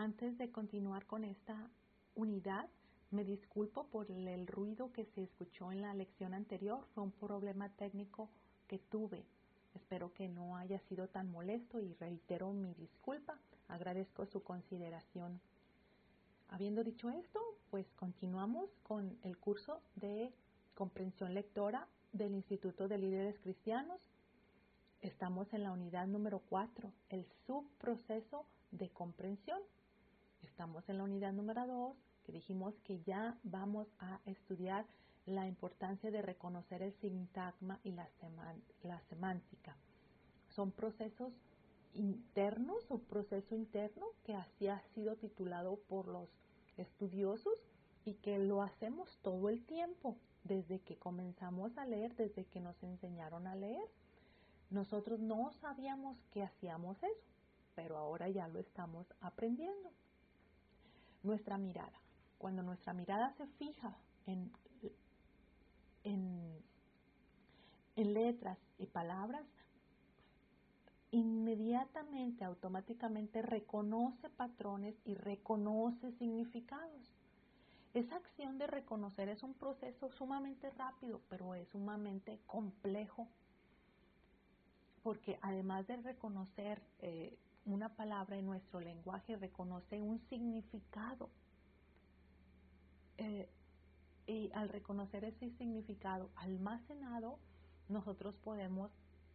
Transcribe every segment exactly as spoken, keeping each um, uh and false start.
Antes de continuar con esta unidad, me disculpo por el ruido que se escuchó en la lección anterior. Fue un problema técnico que tuve. Espero que no haya sido tan molesto y reitero mi disculpa. Agradezco su consideración. Habiendo dicho esto, pues continuamos con el curso de comprensión lectora del Instituto de Líderes Cristianos. Estamos en la unidad número cuatro, el subproceso de comprensión. Estamos en la unidad número dos, que dijimos que ya vamos a estudiar la importancia de reconocer el sintagma y la, seman, la semántica. Son procesos internos o proceso interno que así ha sido titulado por los estudiosos y que lo hacemos todo el tiempo, desde que comenzamos a leer, desde que nos enseñaron a leer. Nosotros no sabíamos que hacíamos eso, pero ahora ya lo estamos aprendiendo. Nuestra mirada. Cuando nuestra mirada se fija en, en, en letras y palabras, inmediatamente, automáticamente reconoce patrones y reconoce significados. Esa acción de reconocer es un proceso sumamente rápido, pero es sumamente complejo, porque además de reconocer eh, una palabra en nuestro lenguaje, reconoce un significado. Eh, y al reconocer ese significado almacenado, nosotros podemos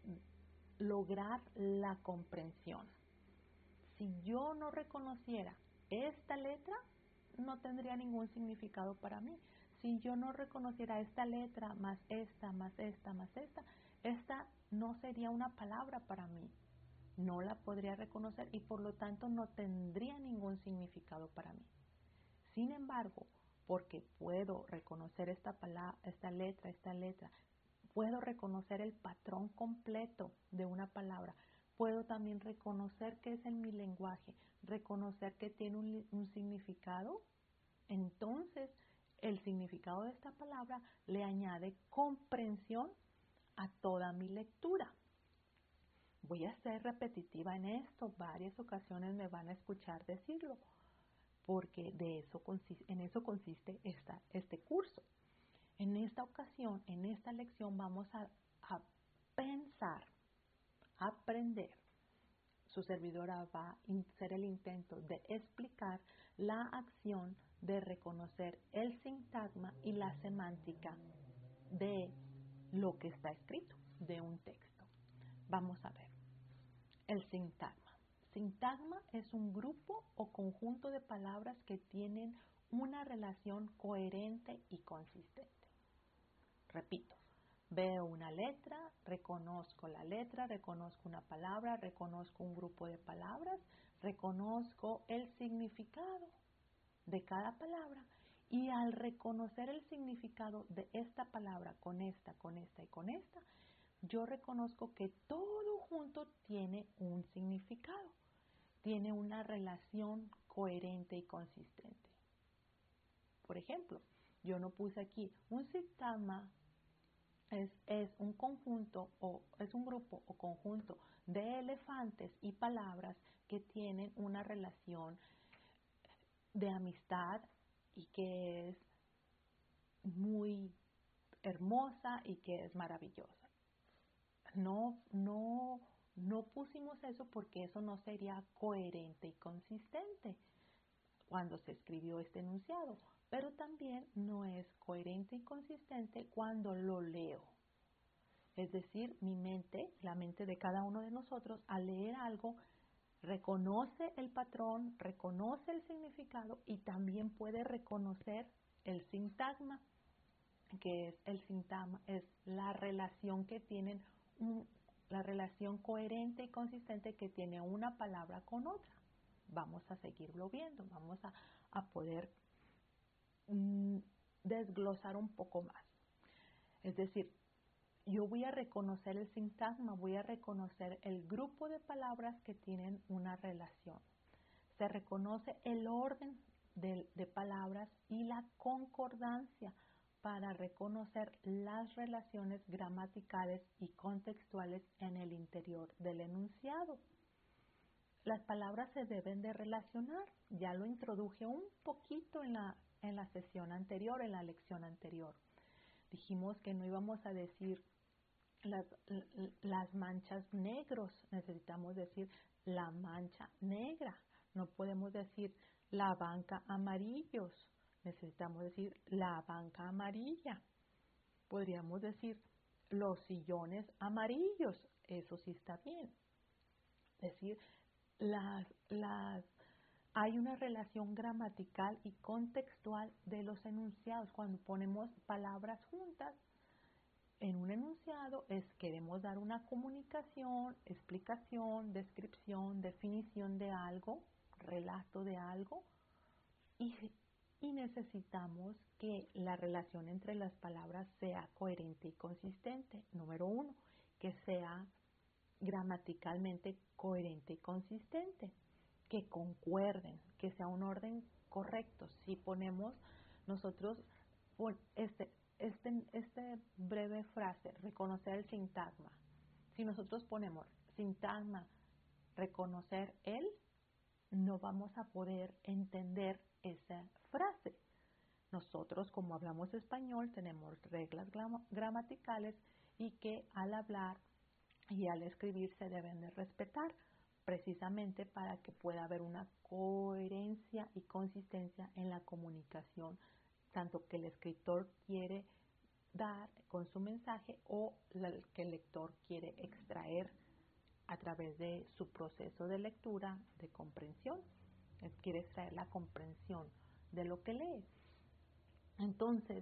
lograr la comprensión. Si yo no reconociera esta letra, no tendría ningún significado para mí. Si yo no reconociera esta letra más esta, más esta, más esta, esta no sería una palabra para mí. No la podría reconocer y por lo tanto no tendría ningún significado para mí. Sin embargo, porque puedo reconocer esta palabra, esta letra, esta letra, puedo reconocer el patrón completo de una palabra, puedo también reconocer qué es en mi lenguaje, reconocer que tiene un, un significado, entonces el significado de esta palabra le añade comprensión a toda mi lectura. Voy a ser repetitiva en esto, varias ocasiones me van a escuchar decirlo, porque de eso consiste, en eso consiste esta, este curso. En esta ocasión, en esta lección, vamos a, a pensar, a aprender. Su servidora va a hacer el intento de explicar la acción de reconocer el sintagma y la semántica de lo que está escrito, de un texto. Vamos a ver. El sintagma. Sintagma es un grupo o conjunto de palabras que tienen una relación coherente y consistente. Repito, veo una letra, reconozco la letra, reconozco una palabra, reconozco un grupo de palabras, reconozco el significado de cada palabra y al reconocer el significado de esta palabra con esta, con esta y con esta, yo reconozco que todo junto tiene un significado, tiene una relación coherente y consistente. Por ejemplo, yo no puse aquí un sintagma es, es un conjunto o es un grupo o conjunto de elefantes y palabras que tienen una relación de amistad y que es muy hermosa y que es maravillosa. No, no, no pusimos eso porque eso no sería coherente y consistente cuando se escribió este enunciado, pero también no es coherente y consistente cuando lo leo. Es decir, mi mente, la mente de cada uno de nosotros, al leer algo, reconoce el patrón, reconoce el significado y también puede reconocer el sintagma, que es el sintagma, es la relación que tienen, un, la relación coherente y consistente que tiene una palabra con otra. Vamos a seguirlo viendo, vamos a, a poder mm, desglosar un poco más. Es decir, yo voy a reconocer el sintagma, voy a reconocer el grupo de palabras que tienen una relación. Se reconoce el orden de, de palabras y la concordancia para reconocer las relaciones gramaticales y contextuales en el interior del enunciado. las palabras se deben de relacionar. Ya lo introduje un poquito en la, en la sesión anterior, en la lección anterior. Dijimos que no íbamos a decir las, las manchas negros, necesitamos decir la mancha negra. No podemos decir la banca amarillos, necesitamos decir la banca amarilla. Podríamos decir los sillones amarillos, eso sí está bien. Es decir, las, las, hay una relación gramatical y contextual de los enunciados. Cuando ponemos palabras juntas en un enunciado, es queremos dar una comunicación, explicación, descripción, definición de algo, relato de algo, y, y necesitamos que la relación entre las palabras sea coherente y consistente. Número uno, que sea gramaticalmente coherente y consistente, que concuerden, que sea un orden correcto. Si ponemos nosotros este, este, este breve frase, reconocer el sintagma, si nosotros ponemos sintagma, reconocer el, no vamos a poder entender esa frase. Nosotros, como hablamos español, tenemos reglas gramaticales y que al hablar y al escribir se deben de respetar, precisamente para que pueda haber una coherencia y consistencia en la comunicación, tanto que el escritor quiere dar con su mensaje o que el lector quiere extraer a través de su proceso de lectura, de comprensión. Él quiere extraer la comprensión de lo que lee. Entonces,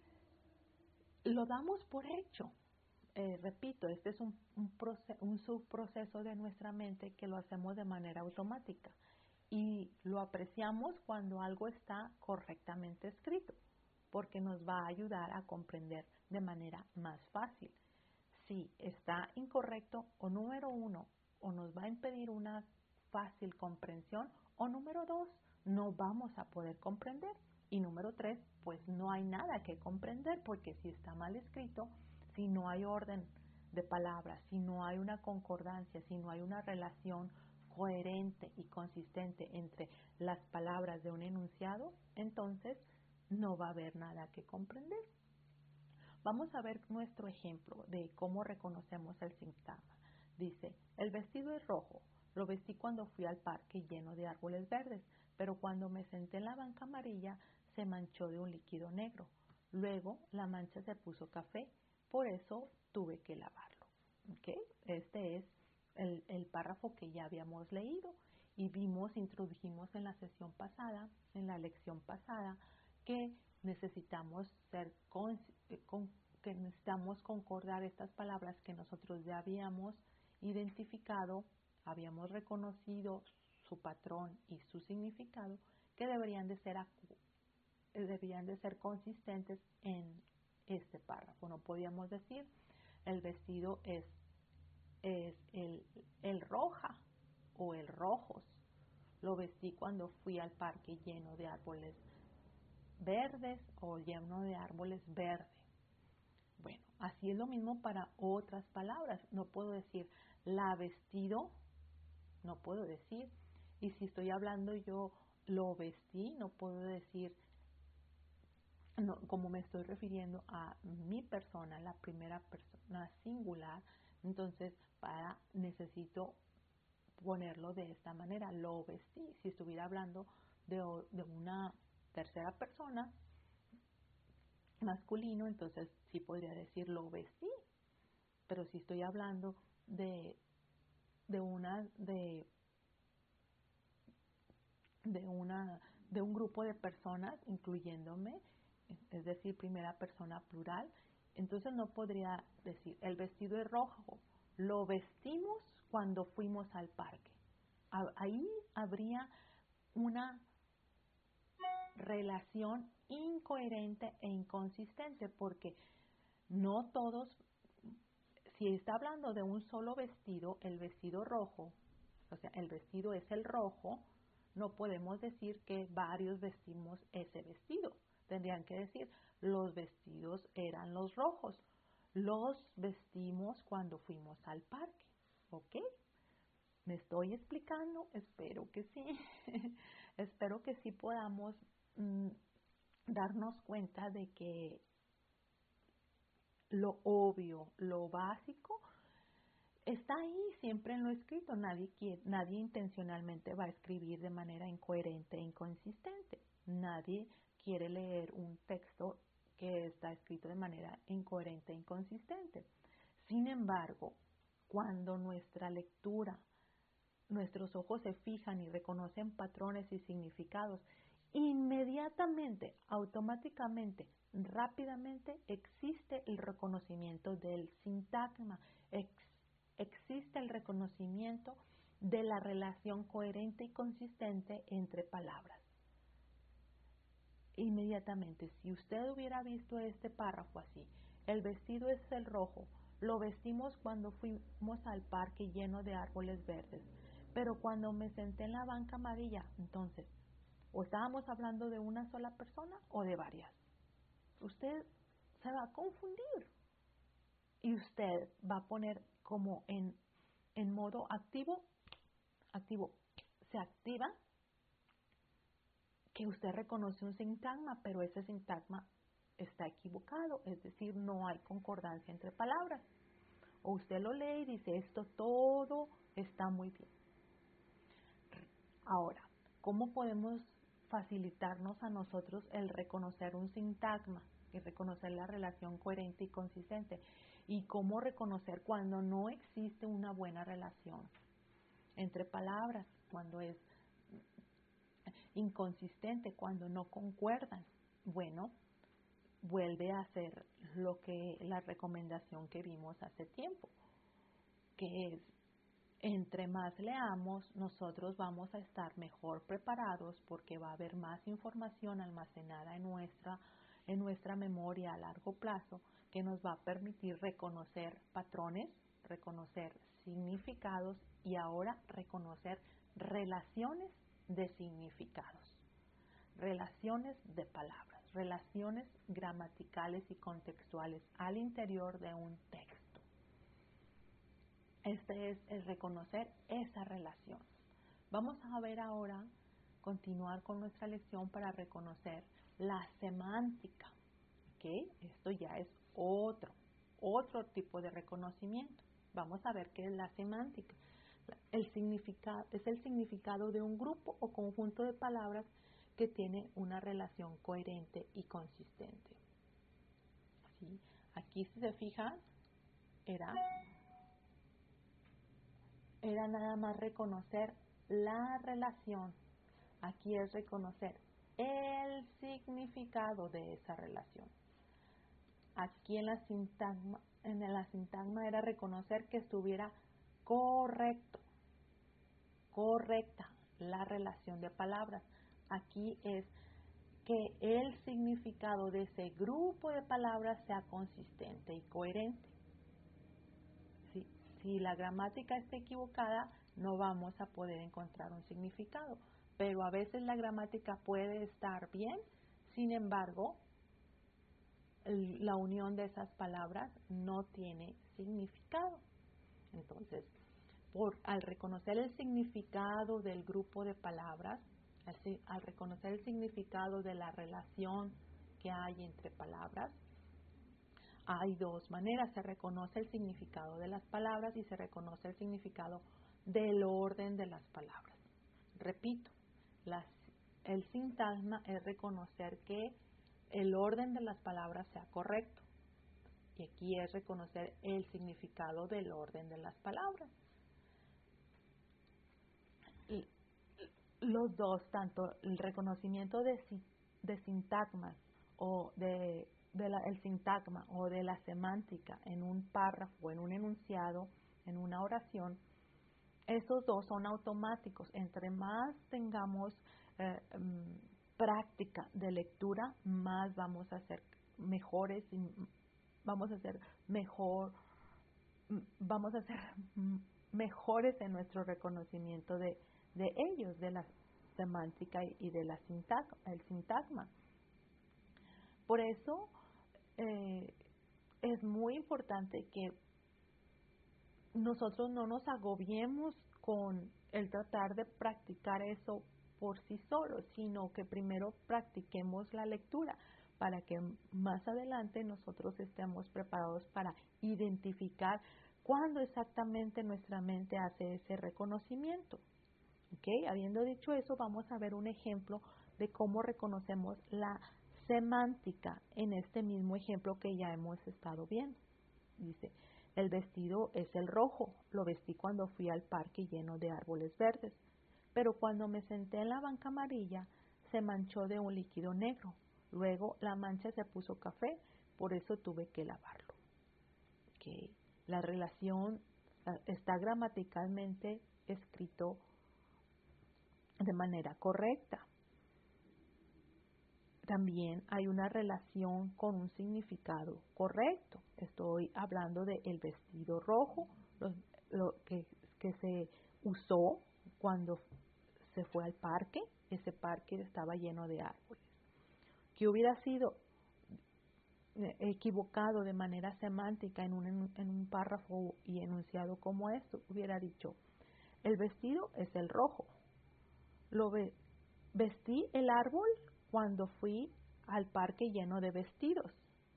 lo damos por hecho. Eh, repito, este es un, un, proce- un subproceso de nuestra mente que lo hacemos de manera automática y lo apreciamos cuando algo está correctamente escrito, porque nos va a ayudar a comprender de manera más fácil. Si está incorrecto, o número uno, o nos va a impedir una fácil comprensión, o número dos, no vamos a poder comprender. Y número tres, pues no hay nada que comprender, porque si está mal escrito, si no hay orden de palabras, si no hay una concordancia, si no hay una relación coherente y consistente entre las palabras de un enunciado, entonces no va a haber nada que comprender. Vamos a ver nuestro ejemplo de cómo reconocemos el sintagma. Dice, el vestido es rojo, lo vestí cuando fui al parque lleno de árboles verdes, pero cuando me senté en la banca amarilla se manchó de un líquido negro. Luego la mancha se puso café, por eso tuve que lavarlo. ¿Okay? Este es el, el párrafo que ya habíamos leído y vimos, introdujimos en la sesión pasada, en la lección pasada, que necesitamos ser con, con, que necesitamos concordar estas palabras que nosotros ya habíamos identificado, habíamos reconocido su patrón y su significado, que deberían de ser deberían de ser consistentes en este párrafo. No podíamos decir el vestido es, es el, el roja o el rojos. Lo vestí cuando fui al parque lleno de árboles verdes o lleno de árboles verdes. Bueno, así es lo mismo para otras palabras. No puedo decir la vestido, no puedo decir. Y si estoy hablando yo lo vestí, no puedo decir, no, como me estoy refiriendo a mi persona, la primera persona singular, entonces para necesito ponerlo de esta manera, lo vestí. Si estuviera hablando de, de una tercera persona masculino, entonces sí podría decir lo vestí. Pero si estoy hablando de, de una de, de una de un grupo de personas, incluyéndome, es decir, primera persona plural, entonces no podría decir el vestido es rojo, lo vestimos cuando fuimos al parque. Ahí habría una relación incoherente e inconsistente, porque no todos, si está hablando de un solo vestido, el vestido rojo, o sea, el vestido es el rojo, no podemos decir que varios vestimos ese vestido. Tendrían que decir, los vestidos eran los rojos, los vestimos cuando fuimos al parque, ¿ok? ¿Me estoy explicando? Espero que sí. Espero que sí podamos mm, darnos cuenta de que lo obvio, lo básico, está ahí siempre en lo escrito. Nadie, quiere, nadie intencionalmente va a escribir de manera incoherente e inconsistente. Nadie quiere leer un texto que está escrito de manera incoherente e inconsistente. Sin embargo, cuando nuestra lectura, nuestros ojos se fijan y reconocen patrones y significados, inmediatamente, automáticamente, rápidamente existe el reconocimiento del sintagma, ex, existe el reconocimiento de la relación coherente y consistente entre palabras. Inmediatamente, si usted hubiera visto este párrafo así, el vestido es el rojo, lo vestimos cuando fuimos al parque lleno de árboles verdes, pero cuando me senté en la banca amarilla, entonces, o estábamos hablando de una sola persona o de varias. Usted se va a confundir y usted va a poner como en, en modo activo, activo, se activa que usted reconoce un sintagma, pero ese sintagma está equivocado, es decir, no hay concordancia entre palabras. O usted lo lee y dice, esto todo está muy bien. Ahora, ¿cómo podemos facilitarnos a nosotros el reconocer un sintagma y reconocer la relación coherente y consistente? Y cómo reconocer cuando no existe una buena relación entre palabras, cuando es inconsistente, cuando no concuerdan. Bueno, vuelve a hacer lo que la recomendación que vimos hace tiempo, que es, entre más leamos, nosotros vamos a estar mejor preparados porque va a haber más información almacenada en nuestra, en nuestra memoria a largo plazo que nos va a permitir reconocer patrones, reconocer significados y ahora reconocer relaciones de significados, relaciones de palabras, relaciones gramaticales y contextuales al interior de un texto. Este es el reconocer esa relación. Vamos a ver ahora, continuar con nuestra lección para reconocer la semántica, ¿ok? Esto ya es otro, otro tipo de reconocimiento. Vamos a ver qué es la semántica. El significado, es el significado de un grupo o conjunto de palabras que tiene una relación coherente y consistente. ¿Sí? Aquí, si se fijan, era... era nada más reconocer la relación. Aquí es reconocer el significado de esa relación. Aquí en la sintagma, en la sintagma era reconocer que estuviera correcto, correcta la relación de palabras. Aquí es que el significado de ese grupo de palabras sea consistente y coherente. ¿Sí? Si la gramática está equivocada, no vamos a poder encontrar un significado. Pero a veces la gramática puede estar bien, sin embargo, el, la unión de esas palabras no tiene significado. Entonces, por, al reconocer el significado del grupo de palabras, al, al reconocer el significado de la relación que hay entre palabras, hay dos maneras. Se reconoce el significado de las palabras y se reconoce el significado del orden de las palabras. Repito, las, el sintagma es reconocer que el orden de las palabras sea correcto. Y aquí es reconocer el significado del orden de las palabras. Los dos, tanto el reconocimiento de, de sintagmas o de, de la, el sintagma o de la semántica en un párrafo, en un enunciado, en una oración, esos dos son automáticos. Entre más tengamos eh, um, práctica de lectura, más vamos a ser mejores y vamos a ser mejor, vamos a ser mejores en nuestro reconocimiento de, de ellos, de la semántica y de la sintagma, el sintagma. Por eso eh, es muy importante que nosotros no nos agobiemos con el tratar de practicar eso por sí solo, sino que primero practiquemos la lectura para que más adelante nosotros estemos preparados para identificar cuándo exactamente nuestra mente hace ese reconocimiento. ¿Okay? Habiendo dicho eso, vamos a ver un ejemplo de cómo reconocemos la semántica en este mismo ejemplo que ya hemos estado viendo. Dice, el vestido es el rojo, lo vestí cuando fui al parque lleno de árboles verdes, pero cuando me senté en la banca amarilla se manchó de un líquido negro. Luego la mancha se puso café, por eso tuve que lavarlo. Okay. La relación está gramaticalmente escrito de manera correcta. También hay una relación con un significado correcto. Estoy hablando de el vestido rojo, lo, lo que, que se usó cuando se fue al parque. Ese parque estaba lleno de árboles. Que hubiera sido equivocado de manera semántica en un, en un párrafo y enunciado como esto, hubiera dicho, el vestido es el rojo. Lo ve, vestí el árbol cuando fui al parque lleno de vestidos.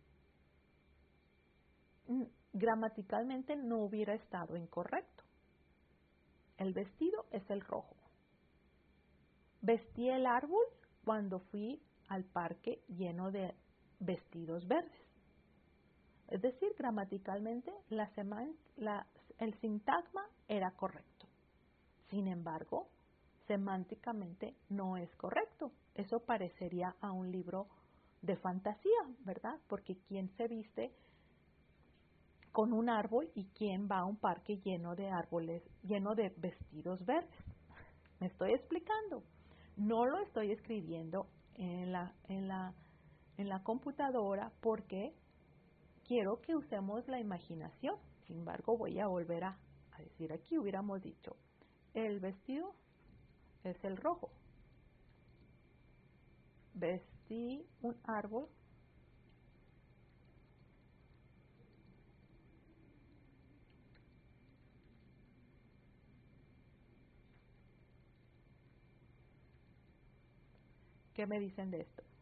Gramaticalmente no hubiera estado incorrecto. El vestido es el rojo. Vestí el árbol cuando fui al parque lleno de vestidos verdes. Es decir, gramaticalmente la seman, la, el sintagma era correcto. Sin embargo, semánticamente no es correcto. Eso parecería a un libro de fantasía, ¿verdad? Porque ¿quién se viste con un árbol y quién va a un parque lleno de árboles, lleno de vestidos verdes? ¿Me estoy explicando? No lo estoy escribiendo en la, en la, en la computadora porque quiero que usemos la imaginación. Sin embargo, voy a volver a, a decir aquí, hubiéramos dicho, el vestido es el rojo. Vestí un árbol ¿Qué me dicen de esto?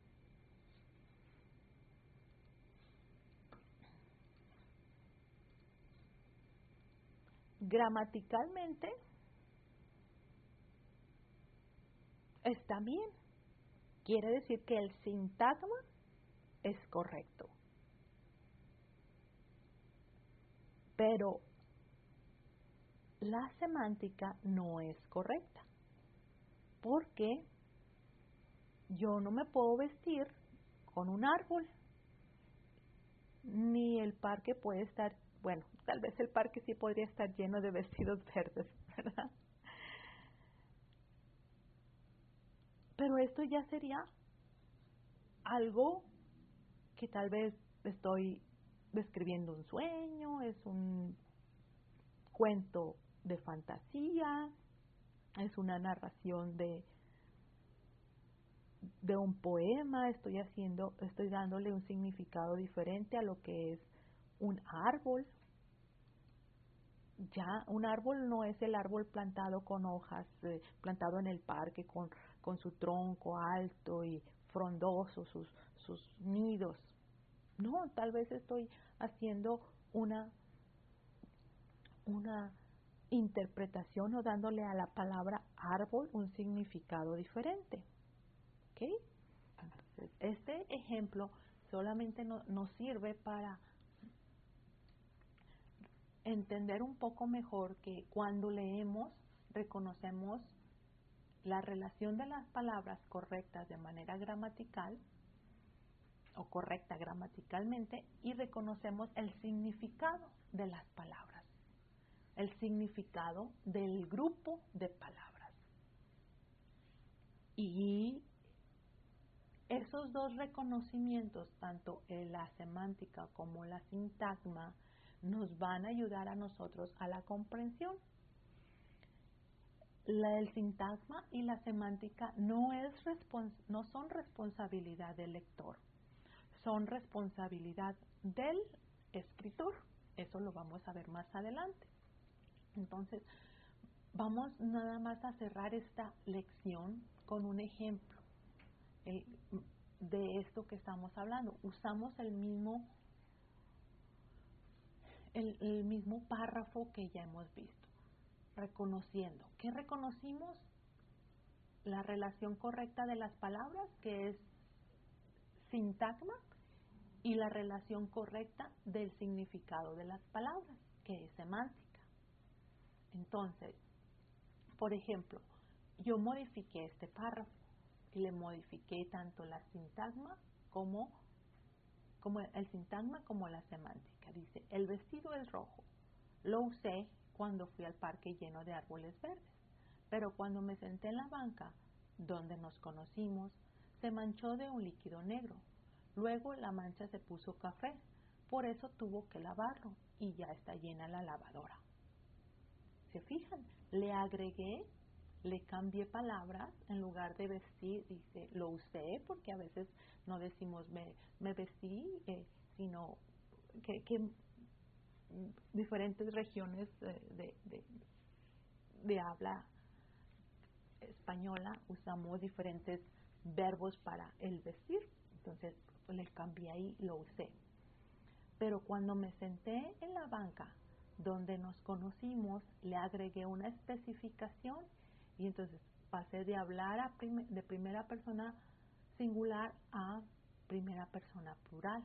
Gramaticalmente está bien. Quiere decir que el sintagma es correcto. Pero la semántica no es correcta. Porque yo no me puedo vestir con un árbol. Ni el parque puede estar, bueno, tal vez el parque sí podría estar lleno de vestidos verdes, ¿verdad? Pero esto ya sería algo que tal vez estoy describiendo un sueño, es un cuento de fantasía, es una narración de, de un poema, estoy haciendo, estoy dándole un significado diferente a lo que es un árbol. Ya un árbol no es el árbol plantado con hojas, eh, plantado en el parque con, con su tronco alto y frondoso, sus, sus nidos. No, tal vez estoy haciendo una, una interpretación o dándole a la palabra árbol un significado diferente. ¿Ok? Entonces, este ejemplo solamente no, nos sirve para entender un poco mejor que cuando leemos reconocemos la relación de las palabras correctas de manera gramatical o correcta gramaticalmente y reconocemos el significado de las palabras, el significado del grupo de palabras. Y esos dos reconocimientos, tanto en la semántica como la sintagma, nos van a ayudar a nosotros a la comprensión. La, el sintagma y la semántica no, es respons no son responsabilidad del lector, son responsabilidad del escritor. Eso lo vamos a ver más adelante. Entonces, vamos nada más a cerrar esta lección con un ejemplo el, de esto que estamos hablando. Usamos el mismo, el, el mismo párrafo que ya hemos visto, reconociendo. ¿Qué reconocimos? La relación correcta de las palabras, que es sintagma, y la relación correcta del significado de las palabras, que es semántica. Entonces, por ejemplo, yo modifiqué este párrafo y le modifiqué tanto la sintagma como, como el sintagma como la semántica. Dice, el vestido es rojo. Lo usé cuando fui al parque lleno de árboles verdes, pero cuando me senté en la banca donde nos conocimos, se manchó de un líquido negro. Luego la mancha se puso café, por eso tuvo que lavarlo y ya está llena la lavadora. ¿Se fijan? Le agregué, le cambié palabras, en lugar de vestir, dice, lo usé, porque a veces no decimos me, me vestí, eh, sino que, que diferentes regiones de, de, de, de habla española usamos diferentes verbos para el vestir, entonces pues, le cambié ahí, lo usé. Pero cuando me senté en la banca donde nos conocimos, le agregué una especificación y entonces pasé de hablar a prim de primera persona singular a primera persona plural.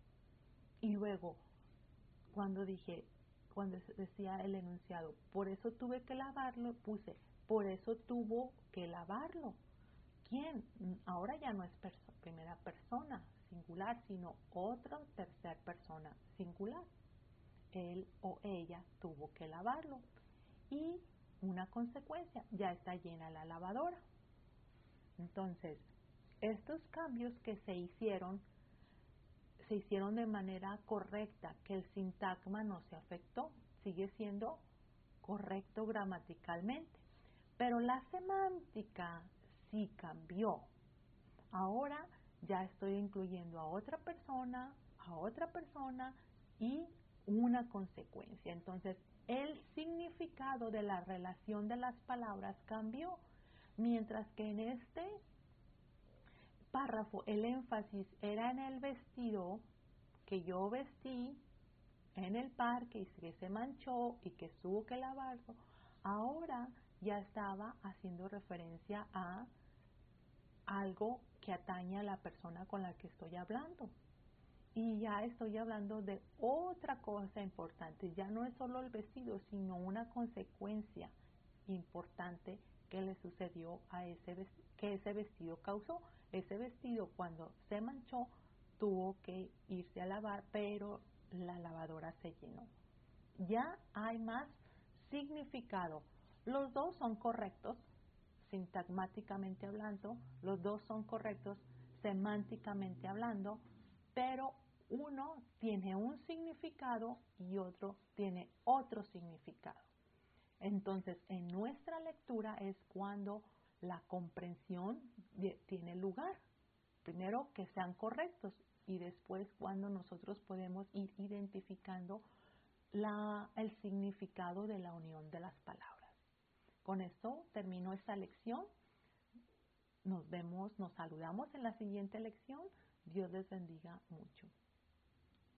Y luego, cuando dije, cuando decía el enunciado, por eso tuve que lavarlo, puse, por eso tuvo que lavarlo. ¿Quién? Ahora ya no es perso primera persona singular, sino otra tercera persona singular. Él o ella tuvo que lavarlo. Y una consecuencia, ya está llena la lavadora. Entonces, estos cambios que se hicieron, se hicieron de manera correcta, que el sintagma no se afectó, sigue siendo correcto gramaticalmente. Pero la semántica sí cambió. Ahora ya estoy incluyendo a otra persona, a otra persona y una consecuencia. Entonces, el significado de la relación de las palabras cambió, mientras que en este párrafo el énfasis era en el vestido que yo vestí en el parque y que se manchó y que tuvo que lavarlo. Ahora ya estaba haciendo referencia a algo que atañe a la persona con la que estoy hablando. Y ya estoy hablando de otra cosa importante. Ya no es solo el vestido, sino una consecuencia importante que le sucedió a ese vestido, que ese vestido causó. Ese vestido, cuando se manchó, tuvo que irse a lavar, pero la lavadora se llenó. Ya hay más significado. Los dos son correctos, sintagmáticamente hablando, los dos son correctos, semánticamente hablando, pero uno tiene un significado y otro tiene otro significado. Entonces, en nuestra lectura es cuando la comprensión de, tiene lugar. Primero, que sean correctos y después cuando nosotros podemos ir identificando la, el significado de la unión de las palabras. Con esto termino esta lección. Nos vemos, nos saludamos en la siguiente lección. Dios les bendiga mucho.